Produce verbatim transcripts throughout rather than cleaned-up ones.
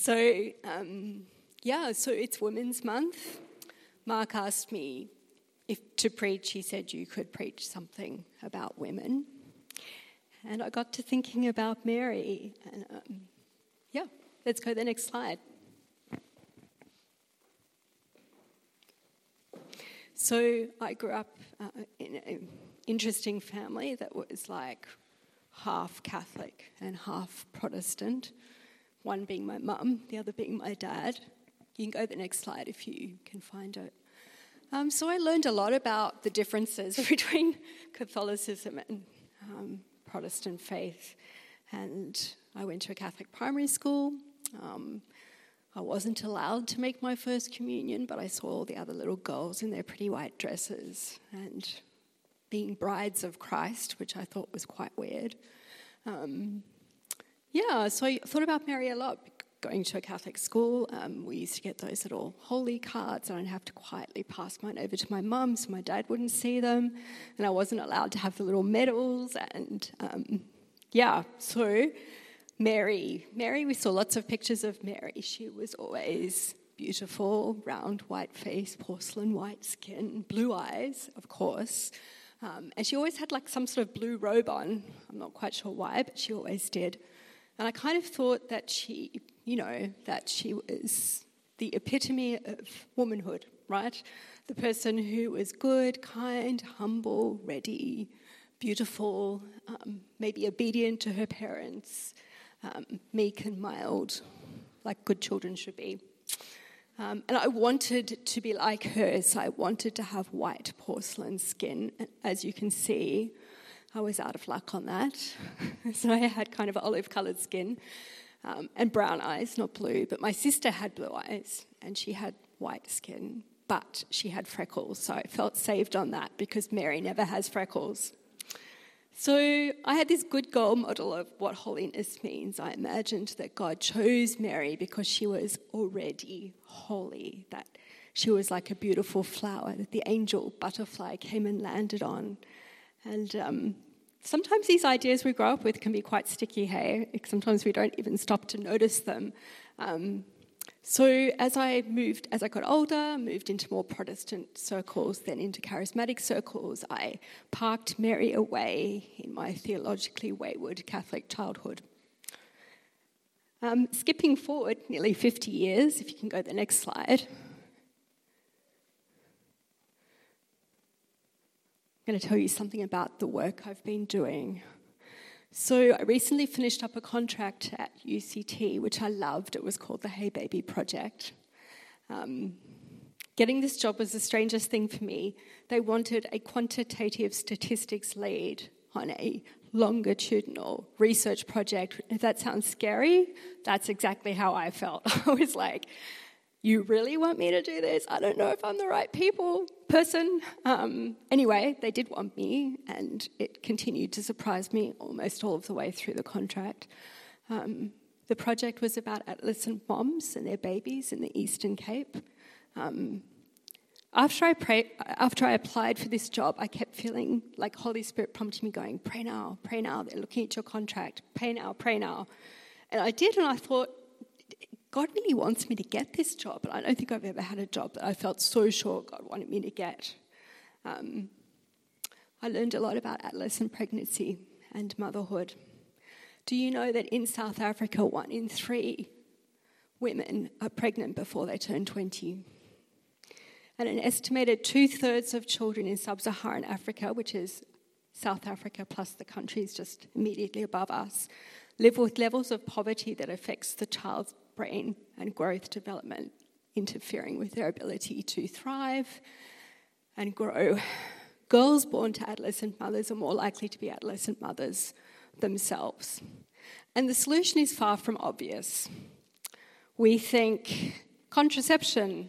So, um, yeah, so it's Women's Month. Mark asked me if to preach. He said you could preach something about women. And I got to thinking about Mary. And um, yeah, let's go to the next slide. So I grew up uh, in an interesting family that was like half Catholic and half Protestant, one being my mum, the other being my dad. You can go to the next slide if you can find it. Um, so I learned a lot about the differences between Catholicism and um, Protestant faith. And I went to a Catholic primary school. Um, I wasn't allowed to make my first communion, but I saw all the other little girls in their pretty white dresses and being brides of Christ, which I thought was quite weird. Um, yeah, so I thought about Mary a lot. Going to a Catholic school, um, we used to get those little holy cards, and I'd have to quietly pass mine over to my mum so my dad wouldn't see them, and I wasn't allowed to have the little medals, and um, yeah, so Mary, Mary, we saw lots of pictures of Mary. She was always beautiful, round, white face, porcelain white skin, blue eyes, of course, um, and she always had like some sort of blue robe on. I'm not quite sure why, but she always did. And I kind of thought that she, you know, that she was the epitome of womanhood, right? The person who was good, kind, humble, ready, beautiful, um, maybe obedient to her parents, um, meek and mild, like good children should be. Um, and I wanted to be like her, so I wanted to have white porcelain skin. As you can see, I was out of luck on that. So I had kind of olive-coloured skin um, and brown eyes, not blue. But my sister had blue eyes and she had white skin, but she had freckles. So I felt saved on that because Mary never has freckles. So I had this good girl model of what holiness means. I imagined that God chose Mary because she was already holy, that she was like a beautiful flower that the angel butterfly came and landed on. And um, sometimes these ideas we grow up with can be quite sticky, hey? Sometimes we don't even stop to notice them. Um, so as I moved, as I got older, moved into more Protestant circles, then into charismatic circles, I parked Mary away in my theologically wayward Catholic childhood. Um, skipping forward nearly fifty years, if you can go to the next slide. I'm going to tell you something about the work I've been doing. So I recently finished up a contract at U C T, which I loved. It was called the Hey Baby Project. Um, getting this job was the strangest thing for me. They wanted a quantitative statistics lead on a longitudinal research project. If that sounds scary, that's exactly how I felt. I was like, you really want me to do this? I don't know if I'm the right people, person. Um, anyway, they did want me, and it continued to surprise me almost all of the way through the contract. Um, the project was about adolescent moms and their babies in the Eastern Cape. Um, after I pray, after I applied for this job, I kept feeling like Holy Spirit prompting me, going, pray now, pray now. They're looking at your contract. Pray now, pray now. And I did, and I thought, God really wants me to get this job, and I don't think I've ever had a job that I felt so sure God wanted me to get. Um, I learned a lot about adolescent pregnancy and motherhood. Do you know that in South Africa, one in three women are pregnant before they turn twenty? And an estimated two-thirds of children in sub-Saharan Africa, which is South Africa plus the countries just immediately above us, live with levels of poverty that affects the child's brain and growth development, interfering with their ability to thrive and grow. Girls born to adolescent mothers are more likely to be adolescent mothers themselves. And the solution is far from obvious. We think contraception,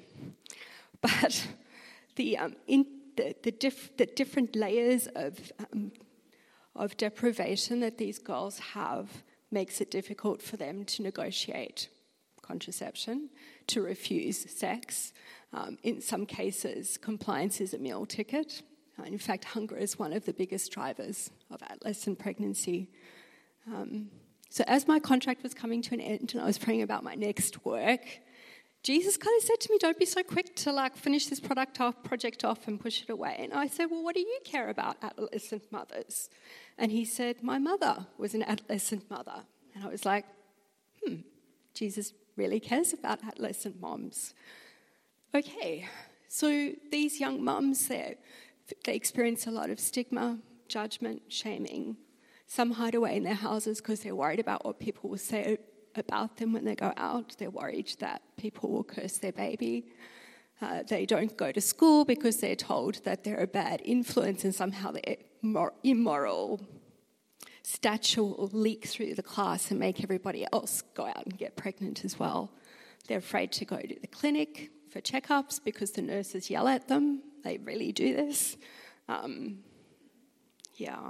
but the um, in, the, the, diff, the different layers of um, of deprivation that these girls have makes it difficult for them to negotiate contraception, to refuse sex. Um, in some cases, compliance is a meal ticket. Uh, in fact, hunger is one of the biggest drivers of adolescent pregnancy. Um, So as my contract was coming to an end and I was praying about my next work, Jesus kind of said to me, don't be so quick to like finish this product off, project off and push it away. And I said, well, what do you care about adolescent mothers? And he said, my mother was an adolescent mother. And I was like, hmm, Jesus really cares about adolescent moms. Okay, so these young mums, they experience a lot of stigma, judgment, shaming. Some hide away in their houses because they're worried about what people will say about them when they go out. They're worried that people will curse their baby. Uh, they don't go to school because they're told that they're a bad influence and somehow their immoral stature will leak through the class and make everybody else go out and get pregnant as well. They're afraid to go to the clinic for checkups because the nurses yell at them. They really do this. Um, yeah.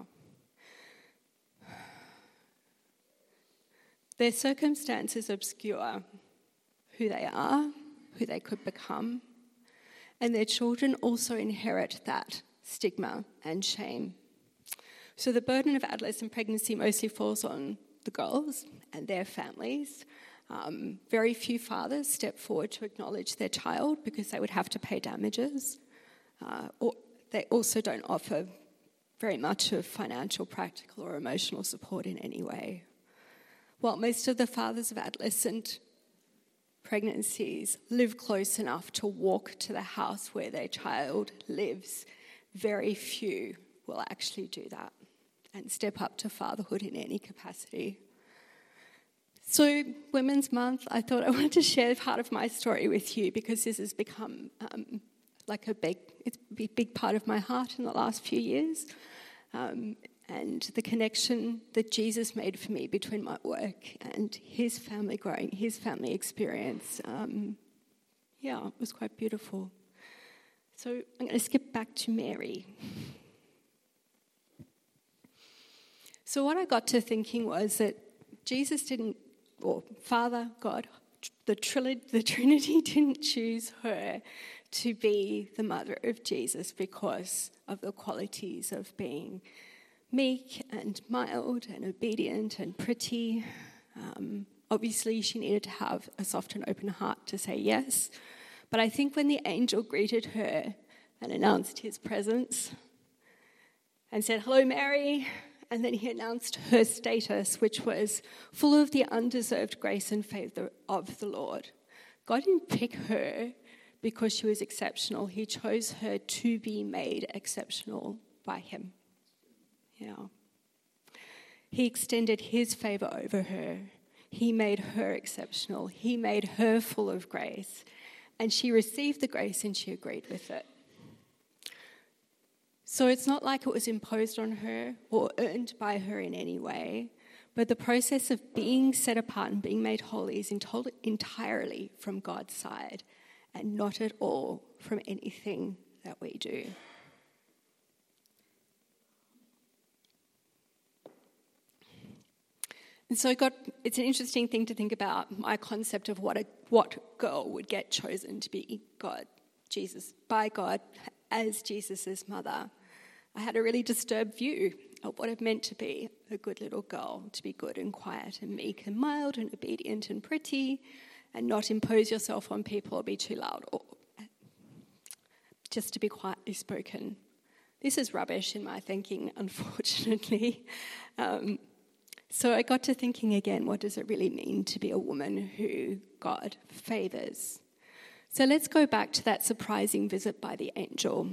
Their circumstances obscure who they are, who they could become, and their children also inherit that stigma and shame. So the burden of adolescent pregnancy mostly falls on the girls and their families. Um, very few fathers step forward to acknowledge their child because they would have to pay damages. Uh, or they also don't offer very much of financial, practical, or emotional support in any way. While most of the fathers of adolescent pregnancies live close enough to walk to the house where their child lives, very few will actually do that and step up to fatherhood in any capacity. So, Women's Month, I thought I wanted to share part of my story with you because this has become um, like a big, it's a big part of my heart in the last few years. Um, and the connection that Jesus made for me between my work and his family growing, his family experience, um, yeah, it was quite beautiful. So I'm going to skip back to Mary. So what I got to thinking was that Jesus didn't, or Father, God, the, Trinity, the Trinity didn't choose her to be the mother of Jesus because of the qualities of being meek and mild and obedient and pretty. Um, obviously, she needed to have a soft and open heart to say yes. But I think when the angel greeted her and announced his presence and said, "Hello, Mary," and then he announced her status, which was full of the undeserved grace and favor of the Lord. God didn't pick her because she was exceptional. He chose her to be made exceptional by him. Yeah. He extended his favor over her. He made her exceptional. He made her full of grace. And she received the grace and she agreed with it. So it's not like it was imposed on her or earned by her in any way, but the process of being set apart and being made holy is entirely from God's side and not at all from anything that we do. And so it got, it's an interesting thing to think about, my concept of what a what girl would get chosen to be God, Jesus, by God as Jesus' mother. I had a really disturbed view of what it meant to be a good little girl, to be good and quiet and meek and mild and obedient and pretty and not impose yourself on people or be too loud or just to be quietly spoken. This is rubbish in my thinking, unfortunately. Um, So I got to thinking again, what does it really mean to be a woman who God favours? So let's go back to that surprising visit by the angel.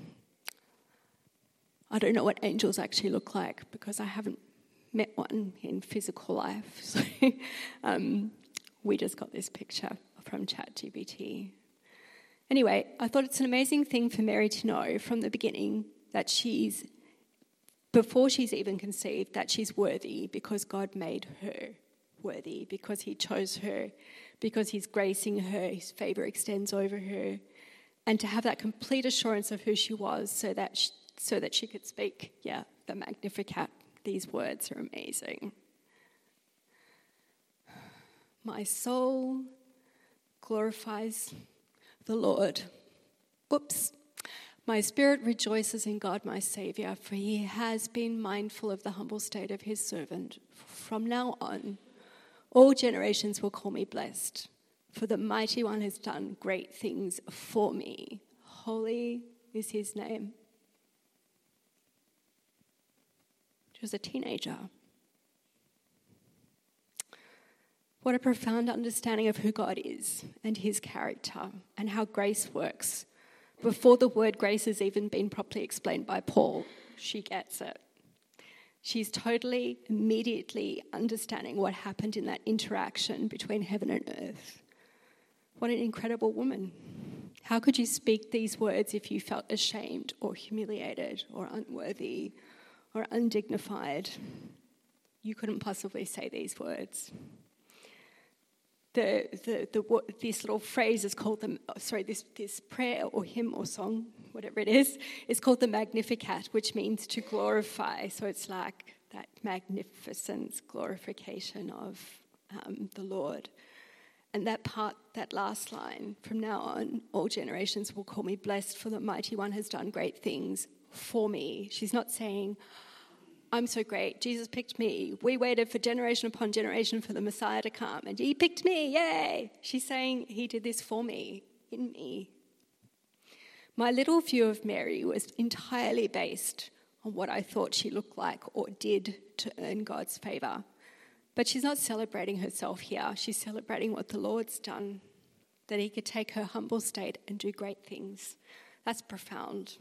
I don't know what angels actually look like because I haven't met one in physical life. So um, we just got this picture from ChatGPT. Anyway, I thought it's an amazing thing for Mary to know from the beginning that she's before she's even conceived, that she's worthy because God made her worthy, because he chose her, because he's gracing her, his favour extends over her, and to have that complete assurance of who she was so that she, so that she could speak, yeah, the Magnificat. These words are amazing. My soul glorifies the Lord. Oops. My spirit rejoices in God my Saviour, for he has been mindful of the humble state of his servant. From now on, all generations will call me blessed, for the Mighty One has done great things for me. Holy is his name. She was a teenager. What a profound understanding of who God is and his character and how grace works. Before the word grace has even been properly explained by Paul, she gets it. She's totally, immediately understanding what happened in that interaction between heaven and earth. What an incredible woman. How could you speak these words if you felt ashamed or humiliated or unworthy or undignified? You couldn't possibly say these words. The, the, the, this little phrase is called the, sorry, this, this prayer or hymn or song, whatever it is, is called the Magnificat, which means to glorify. So it's like that magnificence, glorification of um, the Lord. And that part, that last line, from now on, all generations will call me blessed, for the Mighty One has done great things for me. She's not saying, I'm so great, Jesus picked me. We waited for generation upon generation for the Messiah to come, and he picked me, yay! She's saying he did this for me, in me. My little view of Mary was entirely based on what I thought she looked like or did to earn God's favour. But she's not celebrating herself here. She's celebrating what the Lord's done, that he could take her humble state and do great things. That's profound.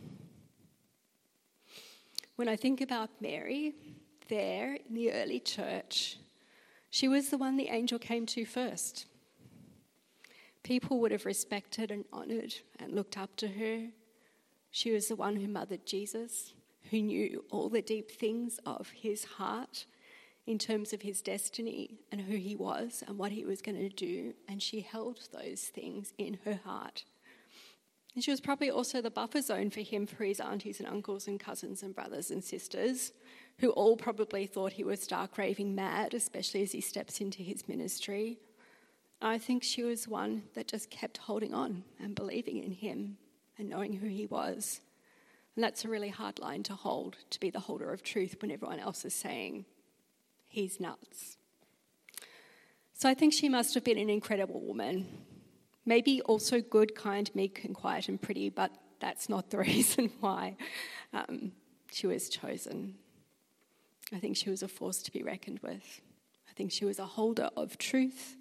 When I think about Mary, there in the early church, she was the one the angel came to first. People would have respected and honoured and looked up to her. She was the one who mothered Jesus, who knew all the deep things of his heart in terms of his destiny and who he was and what he was going to do, and she held those things in her heart. And she was probably also the buffer zone for him, for his aunties and uncles and cousins and brothers and sisters, who all probably thought he was stark raving mad, especially as he steps into his ministry. I think she was one that just kept holding on and believing in him and knowing who he was. And that's a really hard line to hold, to be the holder of truth when everyone else is saying, he's nuts. So I think she must have been an incredible woman. Maybe also good, kind, meek, and quiet and pretty, but that's not the reason why um, she was chosen. I think she was a force to be reckoned with. I think she was a holder of truth.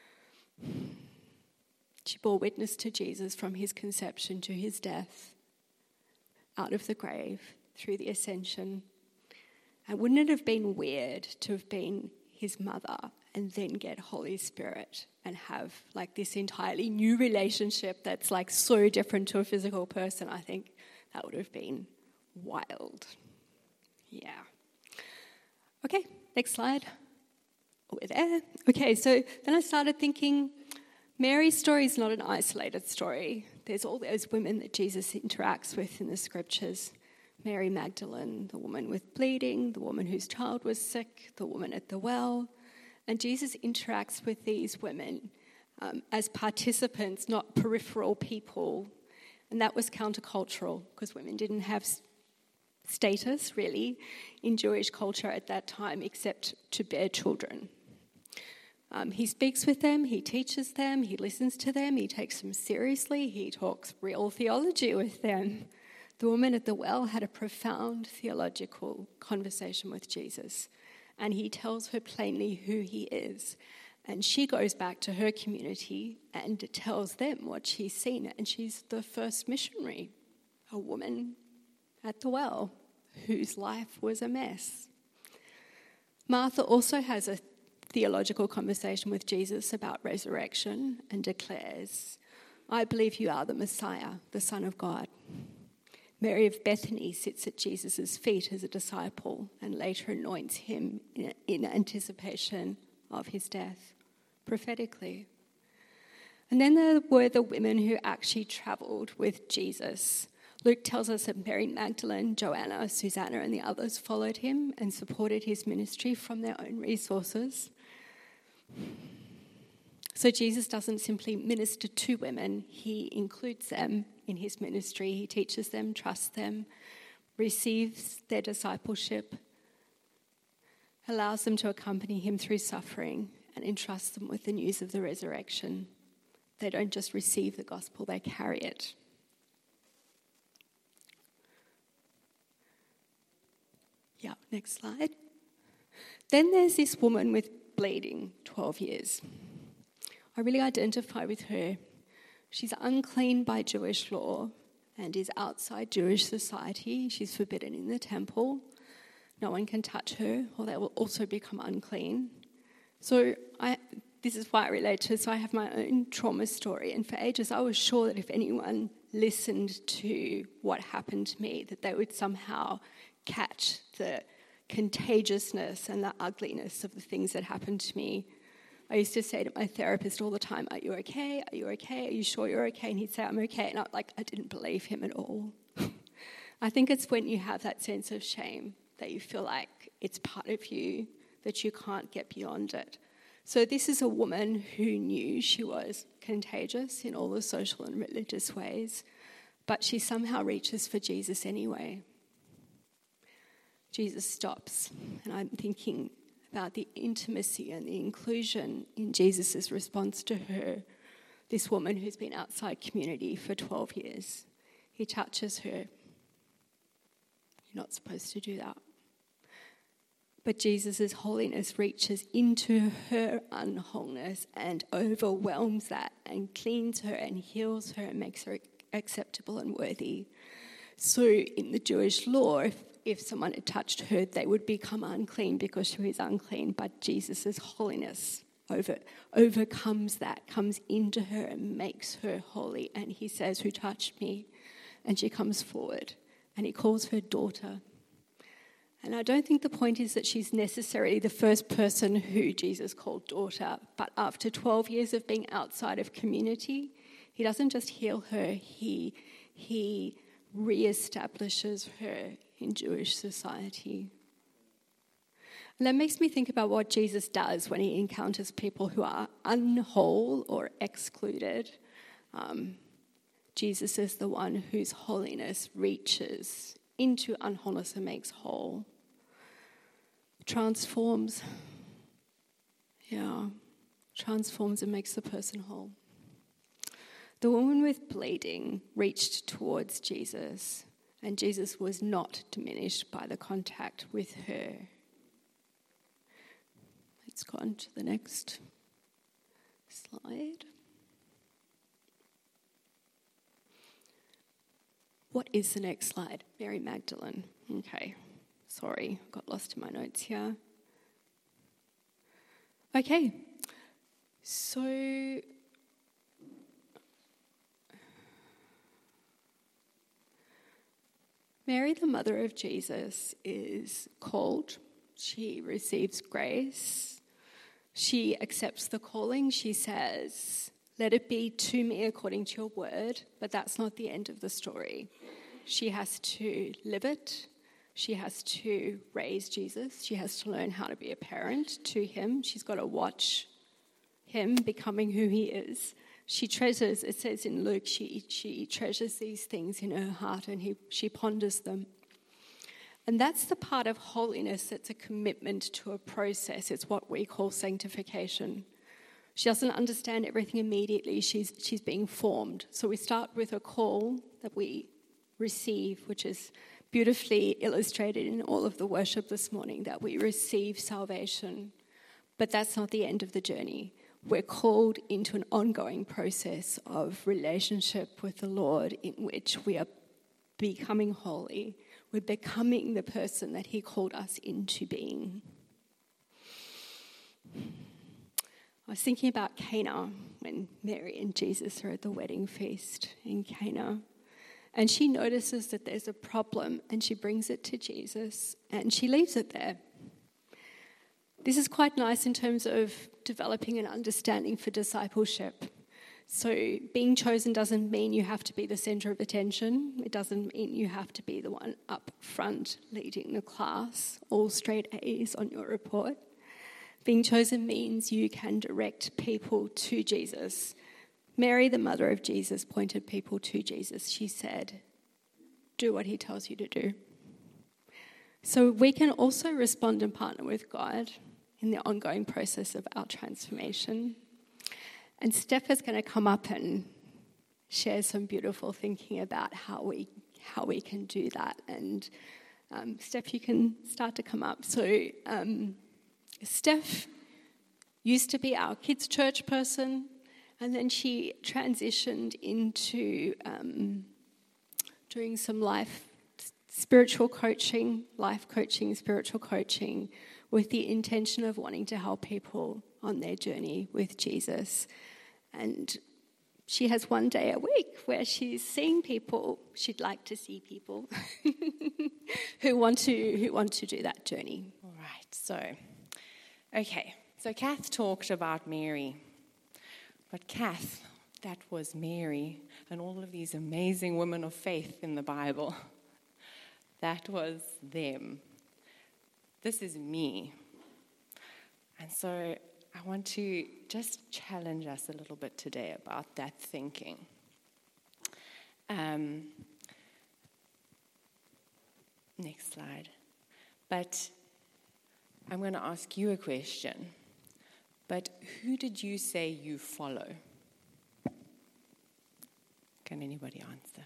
She bore witness to Jesus from his conception to his death, out of the grave, through the ascension. And wouldn't it have been weird to have been his mother and then get Holy Spirit and have like this entirely new relationship that's like so different to a physical person? I think that would have been wild. Yeah. Okay, next slide. Oh, we're there. Okay, so then I started thinking, Mary's story is not an isolated story. There's all those women that Jesus interacts with in the scriptures. Mary Magdalene, the woman with bleeding, the woman whose child was sick, the woman at the well. And Jesus interacts with these women um, as participants, not peripheral people. And that was countercultural because women didn't have status, really, in Jewish culture at that time except to bear children. Um, he speaks with them, he teaches them, he listens to them, he takes them seriously, he talks real theology with them. The woman at the well had a profound theological conversation with Jesus, and he tells her plainly who he is. And she goes back to her community and tells them what she's seen, and she's the first missionary, a woman at the well whose life was a mess. Martha also has a theological conversation with Jesus about resurrection and declares, I believe you are the Messiah, the Son of God. Mary of Bethany sits at Jesus' feet as a disciple and later anoints him in, in anticipation of his death, prophetically. And then there were the women who actually travelled with Jesus. Luke tells us that Mary Magdalene, Joanna, Susanna, and the others followed him and supported his ministry from their own resources. So Jesus doesn't simply minister to women, he includes them in his ministry. He teaches them, trusts them, receives their discipleship, allows them to accompany him through suffering, and entrusts them with the news of the resurrection. They don't just receive the gospel, they carry it. Yeah, next slide. Then there's this woman with bleeding, twelve years. I really identify with her. She's unclean by Jewish law and is outside Jewish society. She's forbidden in the temple. No one can touch her, or they will also become unclean. So I, this is why I relate to her. So I have my own trauma story. And for ages, I was sure that if anyone listened to what happened to me, that they would somehow catch the contagiousness and the ugliness of the things that happened to me. I used to say to my therapist all the time, "Are you okay? Are you okay? Are you sure you're okay?" And he'd say, "I'm okay." And I, like, I didn't believe him at all. I think it's when you have that sense of shame that you feel like it's part of you, that you can't get beyond it. So this is a woman who knew she was contagious in all the social and religious ways, but she somehow reaches for Jesus anyway. Jesus stops, and I'm thinking about the intimacy and the inclusion in Jesus' response to her, this woman who's been outside community for twelve years. He touches her. You're not supposed to do that. But Jesus' holiness reaches into her unwholeness and overwhelms that and cleans her and heals her and makes her acceptable and worthy. So in the Jewish law, if, if someone had touched her, they would become unclean because she was unclean. But Jesus' holiness over, overcomes that, comes into her and makes her holy. And he says, "Who touched me?" And she comes forward and he calls her daughter. And I don't think the point is that she's necessarily the first person who Jesus called daughter, but after twelve years of being outside of community, he doesn't just heal her, he, he reestablishes her in Jewish society. And that makes me think about what Jesus does when he encounters people who are unwhole or excluded. Um, Jesus is the one whose holiness reaches into unwholeness and makes whole. Transforms. Yeah. Transforms and makes the person whole. The woman with bleeding reached towards Jesus, and Jesus was not diminished by the contact with her. Let's go on to the next slide. What is the next slide? Mary Magdalene. Okay, sorry, got lost in my notes here. Okay, so Mary, the mother of Jesus, is called. She receives grace. She accepts the calling. She says, "Let it be to me according to your word," but that's not the end of the story. She has to live it. She has to raise Jesus. She has to learn how to be a parent to him. She's got to watch him becoming who he is. She treasures, it says in Luke, she she treasures these things in her heart and he, she ponders them. And that's the part of holiness that's a commitment to a process. It's what we call sanctification. She doesn't understand everything immediately. She's she's being formed. So we start with a call that we receive, which is beautifully illustrated in all of the worship this morning, that we receive salvation. But that's not the end of the journey. We're called into an ongoing process of relationship with the Lord in which we are becoming holy. We're becoming the person that he called us into being. I was thinking about Cana when Mary and Jesus are at the wedding feast in Cana. And she notices that there's a problem and she brings it to Jesus and she leaves it there. This is quite nice in terms of developing an understanding for discipleship. So being chosen doesn't mean you have to be the center of attention. It doesn't mean you have to be the one up front leading the class, all straight A's on your report. being chosen means you can direct people to Jesus. Mary, the mother of Jesus, pointed people to Jesus. She said, do what he tells you to do. So we can also respond and partner with God in the ongoing process of our transformation. And Steph is going to come up and share some beautiful thinking about how we how we can do that. And um, Steph, you can start to come up. So um, Steph used to be our kids' church person, and then she transitioned into um, doing some life spiritual coaching, life coaching, spiritual coaching, with the intention of wanting to help people on their journey with Jesus. And she has one day a week where she's seeing people, she'd like to see people who want to who want to do that journey. All right, so, okay. So Kath talked about Mary. But Kath, that was Mary and all of these amazing women of faith in the Bible. That was them. This is me. And so I want to just challenge us a little bit today about that thinking. Um, next slide. But I'm going to ask you a question. But who did you say you follow? Can anybody answer?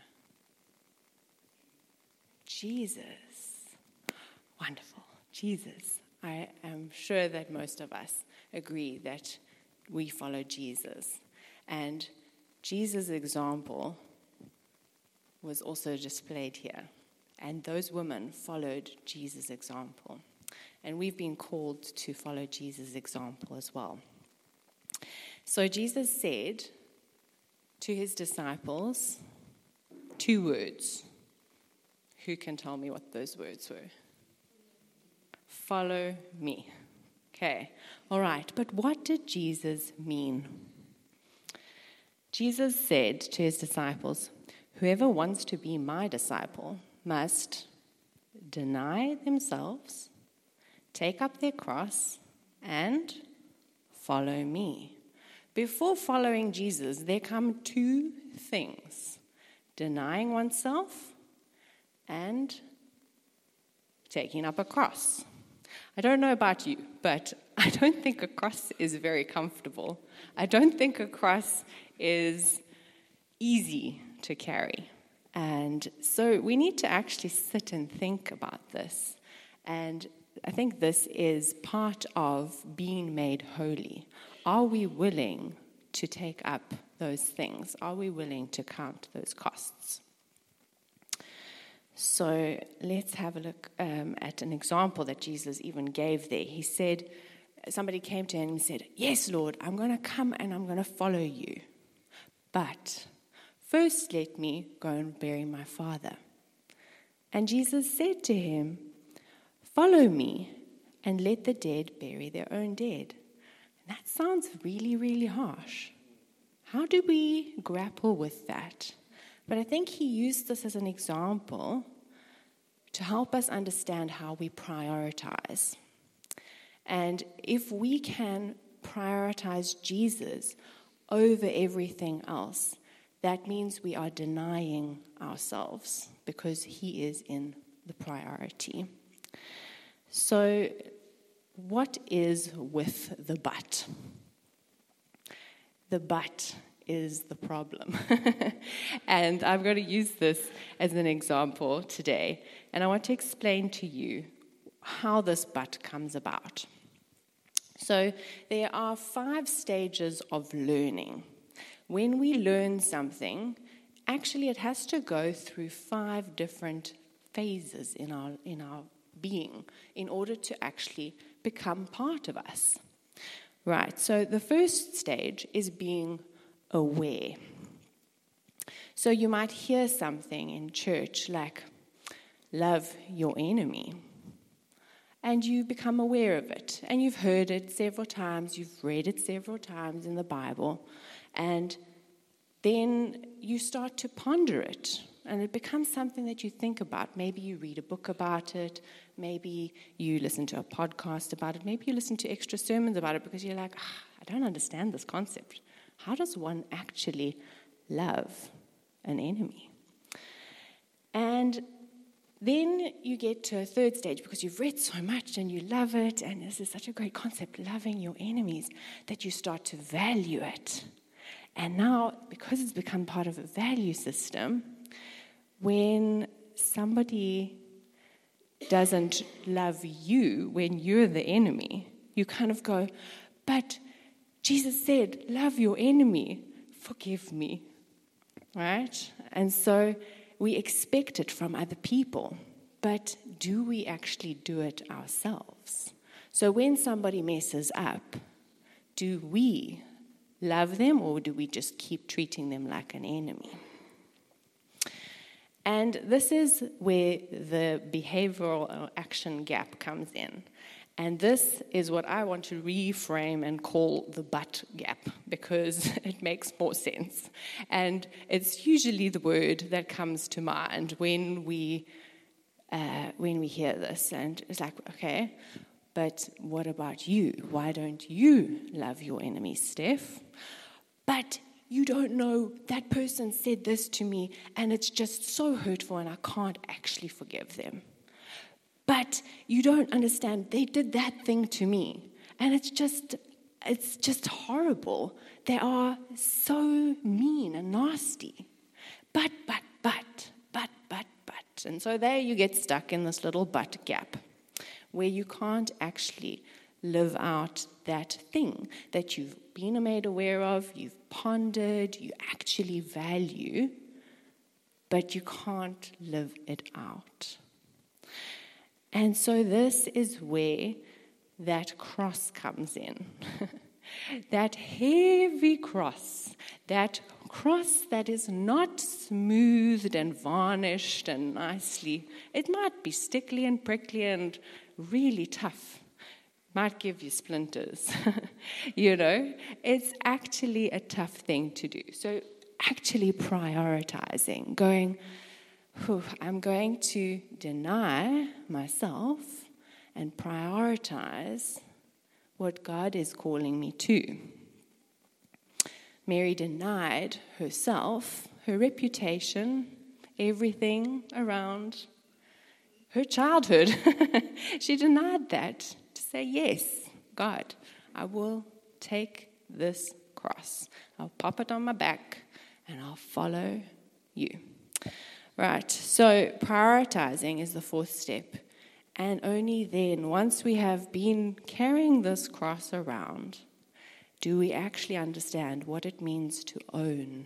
Jesus. Wonderful. Jesus. I am sure that most of us agree that we follow Jesus. And Jesus' example was also displayed here. And those women followed Jesus' example. And we've been called to follow Jesus' example as well. So Jesus said to his disciples two words. Who can tell me what those words were? Follow me. Okay, all right. But what did Jesus mean? Jesus said to his disciples, whoever wants to be my disciple must deny themselves, take up their cross, and follow me. Before following Jesus, there come two things: denying oneself and taking up a cross. I don't know about you, but I don't think a cross is very comfortable. I don't think a cross is easy to carry. And so we need to actually sit and think about this. And I think this is part of being made holy. Are we willing to take up those things? Are we willing to count those costs? So let's have a look um, at an example that Jesus even gave there. He said, somebody came to him and said, yes, Lord, I'm going to come and I'm going to follow you. But first let me go and bury my father. And Jesus said to him, follow me and let the dead bury their own dead. And that sounds really, really harsh. How do we grapple with that? But I think he used this as an example to help us understand how we prioritize. And if we can prioritize Jesus over everything else, that means we are denying ourselves because he is in the priority. So, what is with the but? The but is the problem. And I'm going to use this as an example today. And I want to explain to you how this but comes about. So there are five stages of learning. When we learn something, actually it has to go through five different phases in our in our being in order to actually become part of us. Right, so the first stage is being aware. So you might hear something in church like, love your enemy. And you become aware of it. And you've heard it several times, you've read it several times in the Bible. And then you start to ponder it. and it becomes something that you think about. Maybe you read a book about it. Maybe you listen to a podcast about it. Maybe you listen to extra sermons about it because you're like, ah, I don't understand this concept. How does one actually love an enemy? And then you get to a third stage because you've read so much and you love it, and this is such a great concept, loving your enemies, that you start to value it. And now, because it's become part of a value system, when somebody doesn't love you when you're the enemy, you kind of go, but Jesus said, love your enemy, forgive me, right? And so we expect it from other people, but do we actually do it ourselves? So when somebody messes up, do we love them, or do we just keep treating them like an enemy? And this is where the behavioral action gap comes in. And this is what I want to reframe and call the but gap, because it makes more sense. And it's usually the word that comes to mind when we uh, when we hear this. And it's like, okay, but what about you? Why don't you love your enemies, Steph? But you don't know, that person said this to me, and it's just so hurtful, and I can't actually forgive them. But you don't understand, they did that thing to me, and it's just, it's just horrible. They are so mean and nasty. But, but, but, but, but, but. And so there you get stuck in this little but gap, where you can't actually live out that thing that you've been made aware of, you've pondered, you actually value, but you can't live it out. And so this is where that cross comes in. That heavy cross, that cross that is not smoothed and varnished and nicely. It might be stickly and prickly and really tough. Might give you splinters. You know, it's actually a tough thing to do. So actually prioritizing, going, I'm going to deny myself and prioritize what God is calling me to. Mary denied herself, her reputation, everything around her childhood. She denied that to say, yes, God, I will take this cross. I'll pop it on my back and I'll follow you. Right, so prioritizing is the fourth step. And only then, once we have been carrying this cross around, do we actually understand what it means to own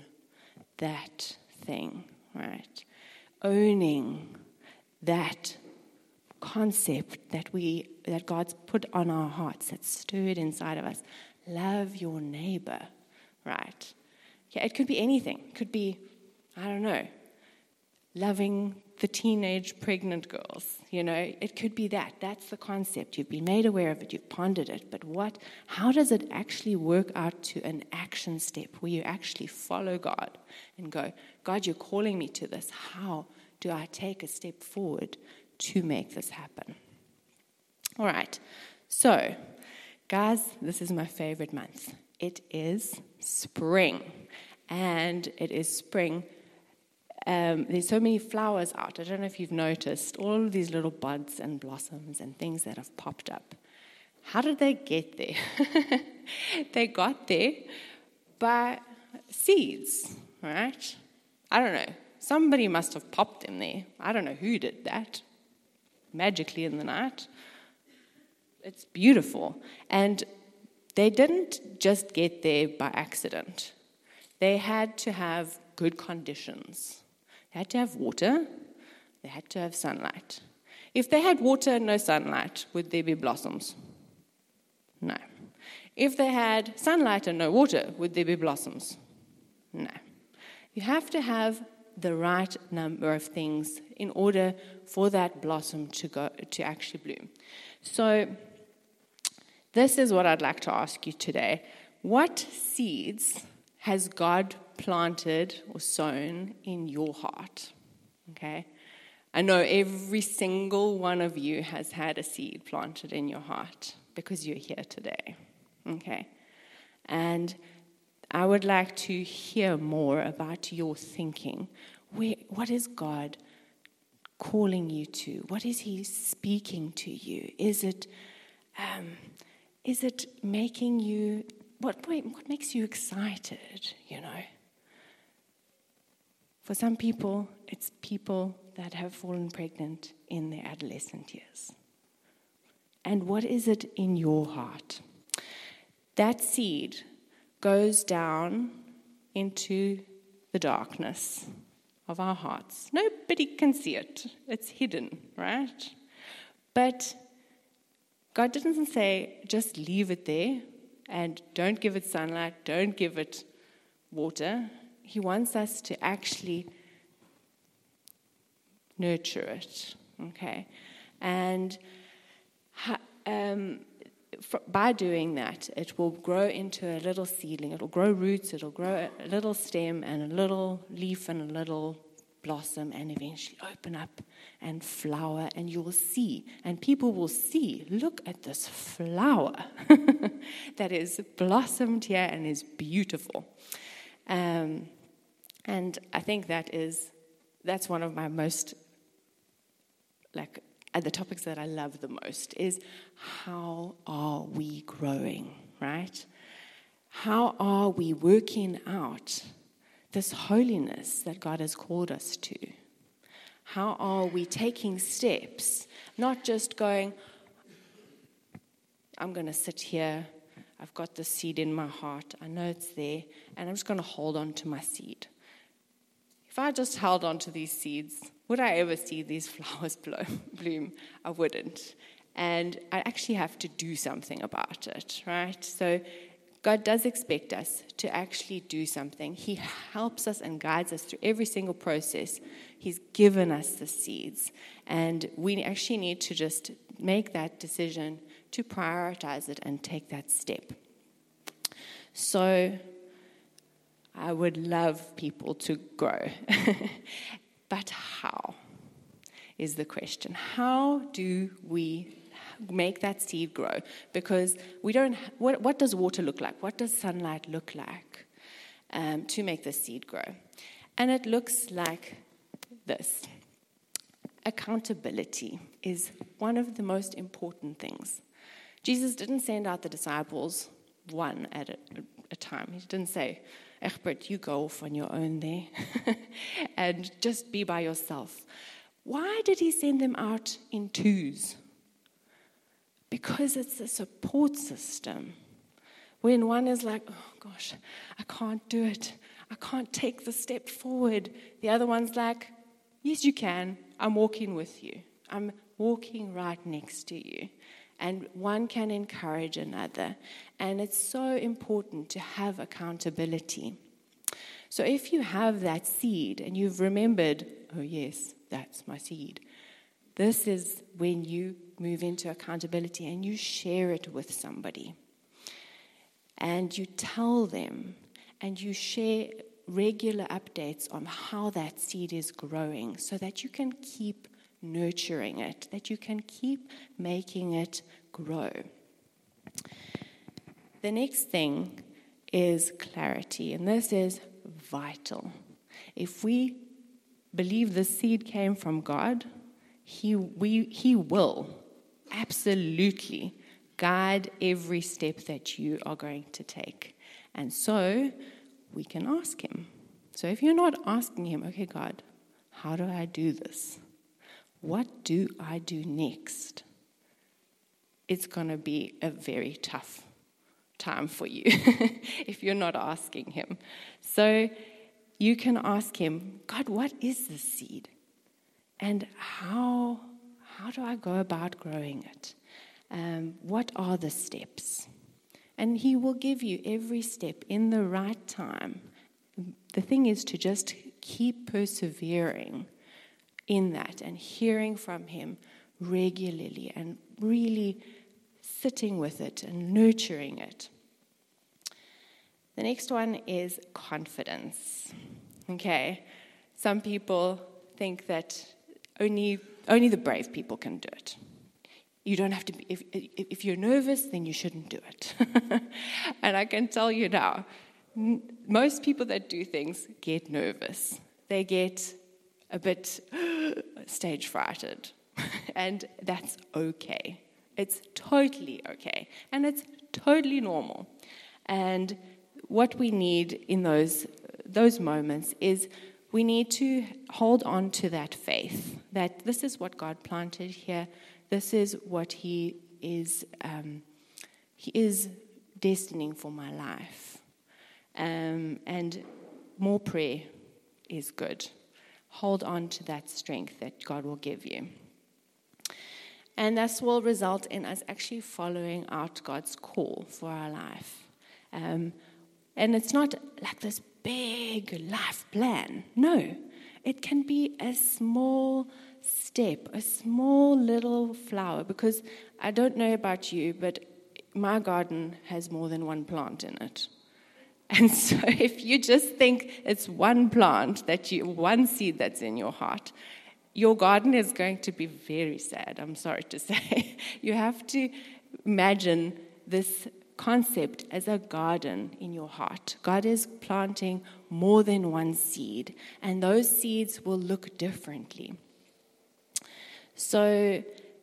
that thing, right? Owning that concept that we that God's put on our hearts, that's stirred inside of us. Love your neighbor, right? Okay, it could be anything. It could be, I don't know, loving the teenage pregnant girls, you know, it could be that. That's the concept. You've been made aware of it, you've pondered it, but what, how does it actually work out to an action step where you actually follow God and go, God, you're calling me to this. How do I take a step forward to make this happen? All right, so guys, this is my favorite month. It is spring, and it is spring. Um, there's so many flowers out. I don't know if you've noticed all of these little buds and blossoms and things that have popped up. How did they get there? They got there by seeds, right? I don't know. Somebody must have popped them there. I don't know who did that. Magically in the night. It's beautiful. And they didn't just get there by accident. They had to have good conditions. They had to have water. They had to have sunlight. If they had water and no sunlight, would there be blossoms? No. If they had sunlight and no water, would there be blossoms? No. You have to have the right number of things in order for that blossom to go to actually bloom. So this is what I'd like to ask you today. What seeds has God planted or sown in your heart? Okay? I know every single one of you has had a seed planted in your heart because you're here today. Okay? And I would like to hear more about your thinking. Where, what is God calling you to? What is He speaking to you? Is it, um, is it making you, what, what makes you excited, you know? For some people, it's people that have fallen pregnant in their adolescent years. And what is it in your heart? That seed goes down into the darkness of our hearts. Nobody can see it. It's hidden, right? But God didn't say, just leave it there and don't give it sunlight, don't give it water. He wants us to actually nurture it, okay? And um, for, by doing that, it will grow into a little seedling. It will grow roots, it will grow a little stem and a little leaf and a little blossom and eventually open up and flower, and you will see, and people will see, look at this flower that is blossomed here and is beautiful. Um, and I think that is, that's one of my most, like, uh, the topics that I love the most is how are we growing, right? How are we working out this holiness that God has called us to? How are we taking steps, not just going, I'm going to sit here, I've got this seed in my heart, I know it's there, and I'm just going to hold on to my seed. If I just held on to these seeds, would I ever see these flowers bloom? I wouldn't. And I actually have to do something about it, right? So God does expect us to actually do something. He helps us and guides us through every single process. He's given us the seeds. And we actually need to just make that decision to prioritize it and take that step. So I would love people to grow. But how is the question? How do we make that seed grow? Because we don't, what, what does water look like? What does sunlight look like um, to make the seed grow? And it looks like this. Accountability is one of the most important things. Jesus didn't send out the disciples one at a, a time. He didn't say, Egbert, you go off on your own there and just be by yourself. Why did he send them out in twos? Because it's a support system. When one is like, oh gosh, I can't do it. I can't take the step forward. The other one's like, yes, you can. I'm walking with you. I'm walking right next to you. And one can encourage another. And it's so important to have accountability. So if you have that seed and you've remembered, oh yes, that's my seed, this is when you move into accountability and you share it with somebody. And you tell them and you share regular updates on how that seed is growing so that you can keep nurturing it, that you can keep making it grow. The next thing is clarity, and this is vital. If we believe the seed came from God, He we He will absolutely guide every step that you are going to take. And so we can ask Him. So if you're not asking Him, okay, God, how do I do this? What do I do next? It's going to be a very tough time for you if you're not asking Him. So you can ask Him, God, what is this seed? And how, how do I go about growing it? Um, what are the steps? And He will give you every step in the right time. The thing is to just keep persevering in that and hearing from Him regularly and really sitting with it and nurturing it. The next one is confidence. Okay, some people think that only only the brave people can do it. You don't have to be, if, if you're nervous, then you shouldn't do it. And I can tell you now, n- most people that do things get nervous. They get a bit stage frighted. And that's okay. It's totally okay. And it's totally normal. And what we need in those those moments is we need to hold on to that faith, that this is what God planted here. This is what He is um, He is destining for my life. Um, and more prayer is good. Hold on to that strength that God will give you. And this will result in us actually following out God's call for our life. Um, and it's not like this big life plan. No, it can be a small step, a small little flower, because I don't know about you, but my garden has more than one plant in it. And so if you just think it's one plant, that you, one seed that's in your heart, your garden is going to be very sad, I'm sorry to say. You have to imagine this concept as a garden in your heart. God is planting more than one seed, and those seeds will look differently. So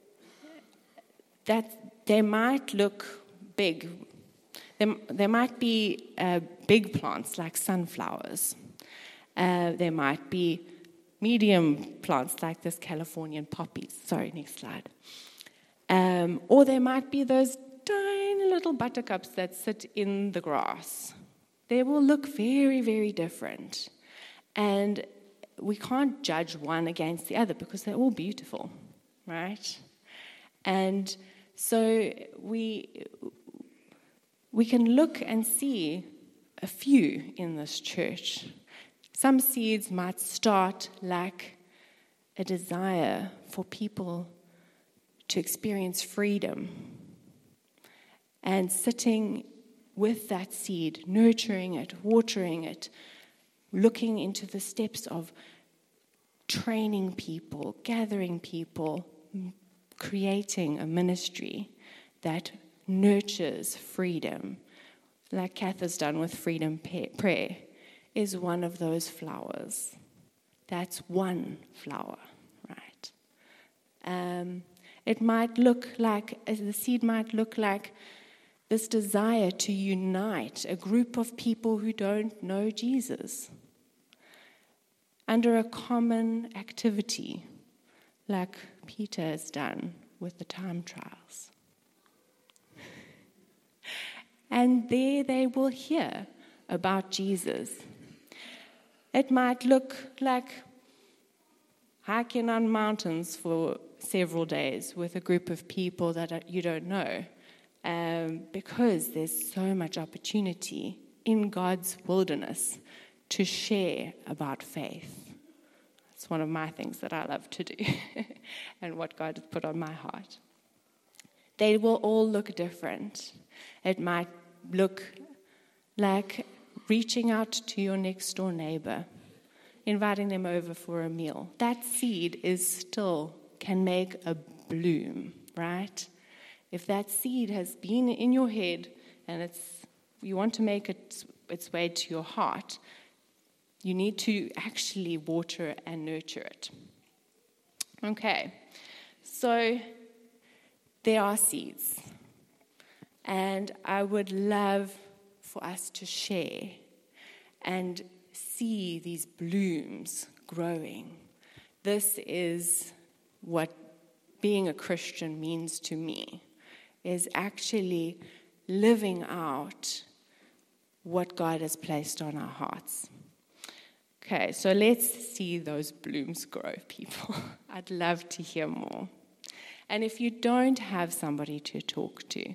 that they might look big. There, there might be uh, big plants like sunflowers. Uh, there might be medium plants like this Californian poppies. Sorry, next slide. Um, or there might be those tiny little buttercups that sit in the grass. They will look very, very different. And we can't judge one against the other because they're all beautiful, right? And so we we can look and see a few in this church. Some seeds might start like a desire for people to experience freedom, and sitting with that seed, nurturing it, watering it, looking into the steps of training people, gathering people, creating a ministry that nurtures freedom, like Kath has done with Freedom Prayer, is one of those flowers. That's one flower, right? Um, it might look like, the seed might look like this desire to unite a group of people who don't know Jesus under a common activity, like Peter has done with the time trials. And there they will hear about Jesus. It might look like hiking on mountains for several days with a group of people that you don't know, um, because there's so much opportunity in God's wilderness to share about faith. It's one of my things that I love to do and what God has put on my heart. They will all look different. It might look like reaching out to your next door neighbor, inviting them over for a meal. That seed is still can make a bloom, right? If that seed has been in your head and it's you want to make it its way to your heart, you need to actually water and nurture it. Okay, so there are seeds, and I would love for us to share and see these blooms growing. This is what being a Christian means to me, is actually living out what God has placed on our hearts. Okay, so let's see those blooms grow, people. I'd love to hear more. And if you don't have somebody to talk to,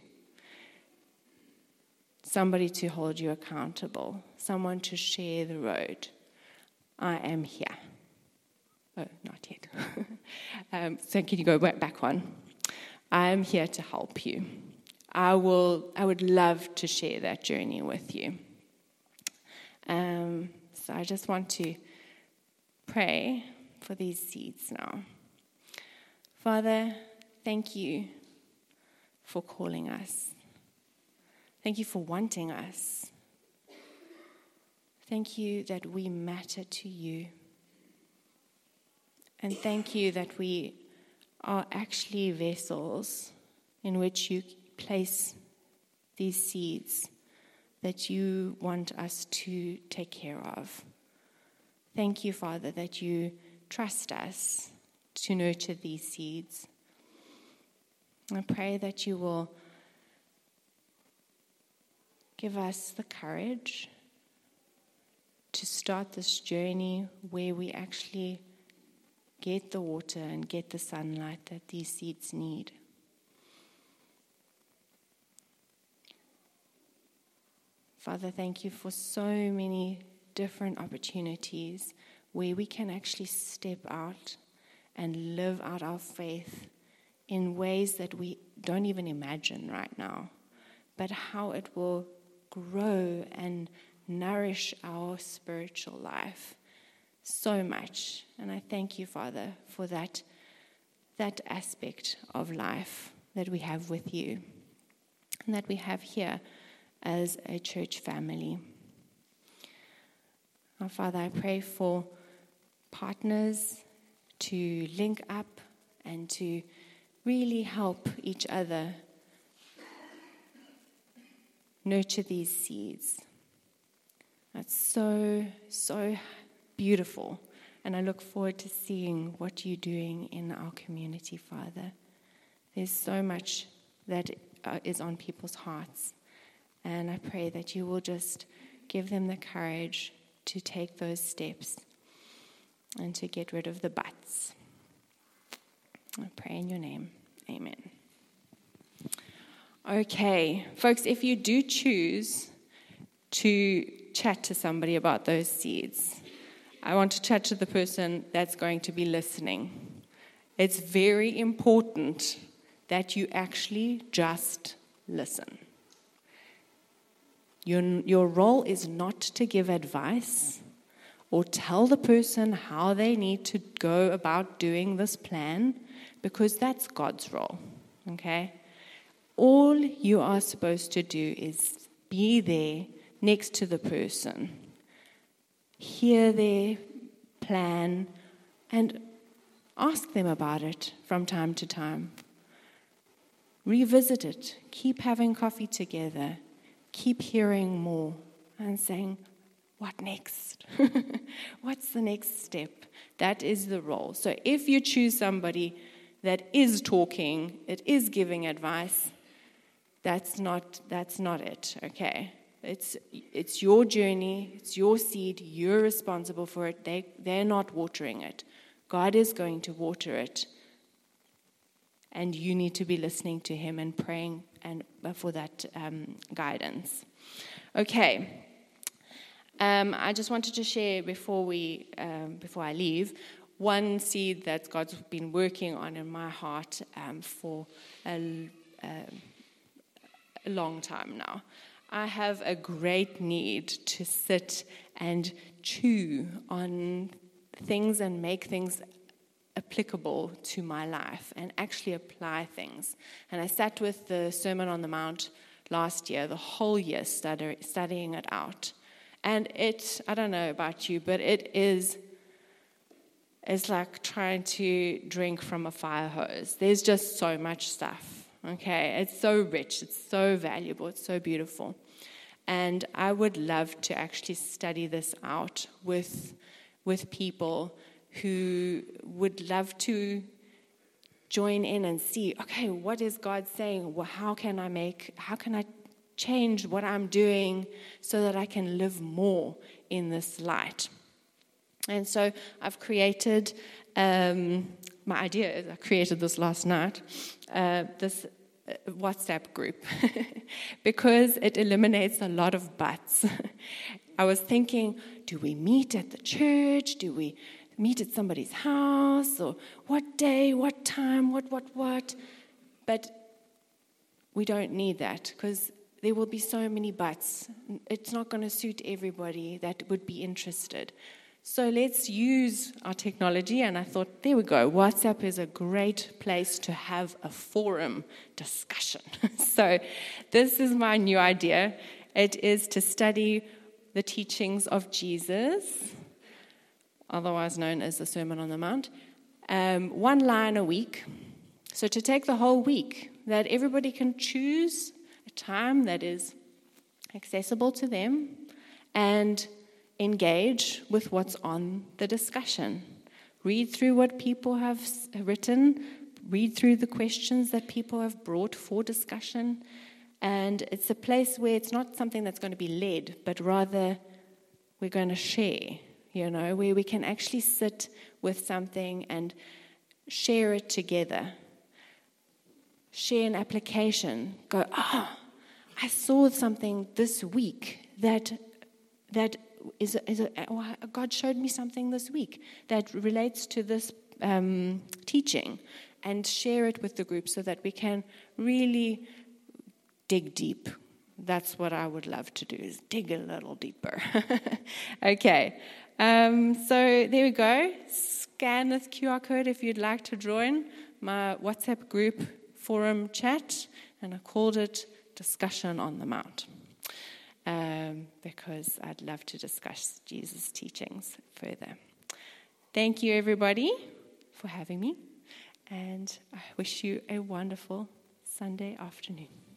somebody to hold you accountable, someone to share the road, I am here. Oh, not yet. um, so can you go back one? I am here to help you. I will. I would love to share that journey with you. Um, so I just want to pray for these seeds now. Father, thank you for calling us. Thank you for wanting us. Thank you that we matter to you. And thank you that we are actually vessels in which you place these seeds that you want us to take care of. Thank you, Father, that you trust us to nurture these seeds. I pray that you will give us the courage to start this journey where we actually get the water and get the sunlight that these seeds need. Father, thank you for so many different opportunities where we can actually step out and live out our faith in ways that we don't even imagine right now, but how it will grow and nourish our spiritual life so much. And I thank you, Father, for that, that aspect of life that we have with you and that we have here as a church family. Now, Father, I pray for partners to link up and to really help each other nurture these seeds. That's so, so beautiful. And I look forward to seeing what you're doing in our community, Father. There's so much that is on people's hearts. And I pray that you will just give them the courage to take those steps and to get rid of the buts. I pray in your name. Amen. Okay, folks, if you do choose to chat to somebody about those seeds, I want to chat to the person that's going to be listening. It's very important that you actually just listen. Your, your role is not to give advice or tell the person how they need to go about doing this plan, because that's God's role, okay? All you are supposed to do is be there next to the person, hear their plan, and ask them about it from time to time. Revisit it. Keep having coffee together. Keep hearing more and saying, what next? What's the next step? That is the role. So if you choose somebody that is talking, it is giving advice, that's not that's not it, okay? It's it's your journey, it's your seed, you're responsible for it. They they're not watering it. God is going to water it. And you need to be listening to him and praying and for that um, guidance. Okay. Um, I just wanted to share before we um, before I leave one seed that God's been working on in my heart um, for a, a, a long time now. I have a great need to sit and chew on things and make things applicable to my life and actually apply things. And I sat with the Sermon on the Mount last year, the whole year, study, studying it out. And it, I don't know about you, but it is, it's like trying to drink from a fire hose. There's just so much stuff, okay? It's so rich, it's so valuable, it's so beautiful. And I would love to actually study this out with, with people who would love to join in and see, okay, what is God saying? Well, how can I make, how can I change what I'm doing so that I can live more in this light? And so I've created, um, my idea is I created this last night, uh, this WhatsApp group, because it eliminates a lot of buts. I was thinking, do we meet at the church? Do we meet at somebody's house? Or what day, what time, what, what, what? But we don't need that, because there will be so many buts. It's not going to suit everybody that would be interested. So let's use our technology, and I thought, there we go. WhatsApp is a great place to have a forum discussion. So this is my new idea. It is to study the teachings of Jesus, otherwise known as the Sermon on the Mount, um, one line a week. So to take the whole week, that everybody can choose a time that is accessible to them and engage with what's on the discussion. Read through what people have written, read through the questions that people have brought for discussion, and it's a place where it's not something that's going to be led, but rather we're going to share, you know, where we can actually sit with something and share it together. Share an application. Go, ah, oh, I saw something this week that that is, a, is a, oh, God showed me something this week that relates to this um, teaching, and share it with the group so that we can really dig deep. That's what I would love to do, is dig a little deeper. Okay, um, so there we go. Scan this Q R code if you'd like to join my WhatsApp group forum chat, and I called it Discussion on the Mount. Um, because I'd love to discuss Jesus' teachings further. Thank you, everybody, for having me, and I wish you a wonderful Sunday afternoon.